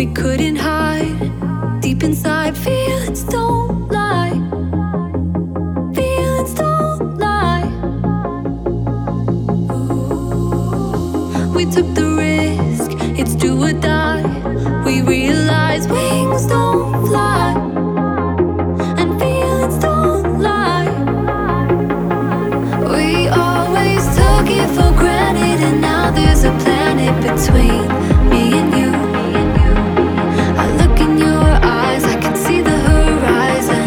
we couldn't hide. Deep inside, feelings don't lie. Feelings don't lie. We took the risk, it's do or die. We realize wings don't fly, and feelings don't lie. We always took it for granted, and now there's a planet between me and you. I look in your eyes, I can see the horizon.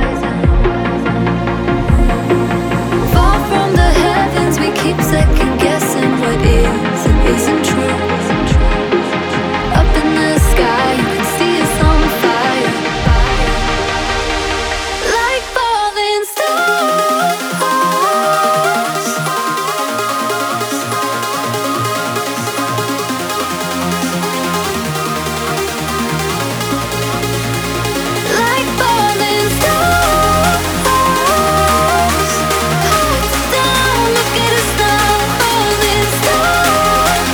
Far from the heavens, we keep second guessing what is and isn't true. Up in the sky, you can see us on fire, like falling stars. Like falling stars. Hearts down, look at us now, falling stars.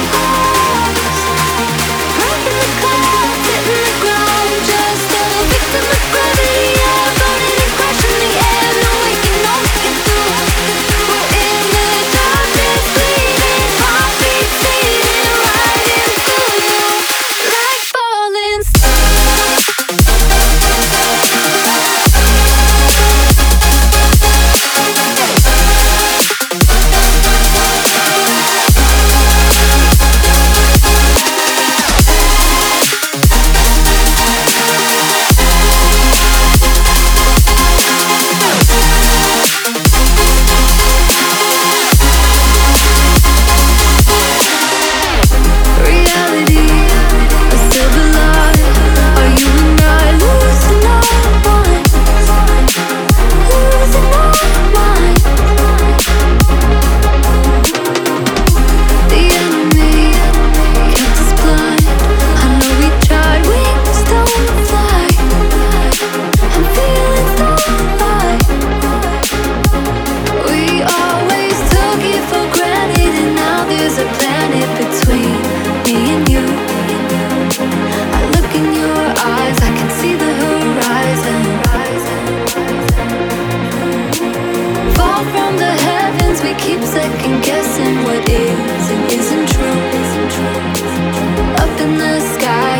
Breaking the clouds, hitting the ground, just a victim of gravity. Yeah, floating and crashing the air, no waking up, get through. We're in the darkness, bleeding, heartbeats beating right into you. Like falling stars. Reality, a silver line. Are you and I losing our minds? Losing our minds. The enemy kept us blind. I know we tried, wings don't fly, and feelings don't lie. We always took it for granted, and now there's a planet between me and you. I look in your eyes, I can see the horizon. Far from the heavens, we keep second guessing what is and isn't true. Up in the sky,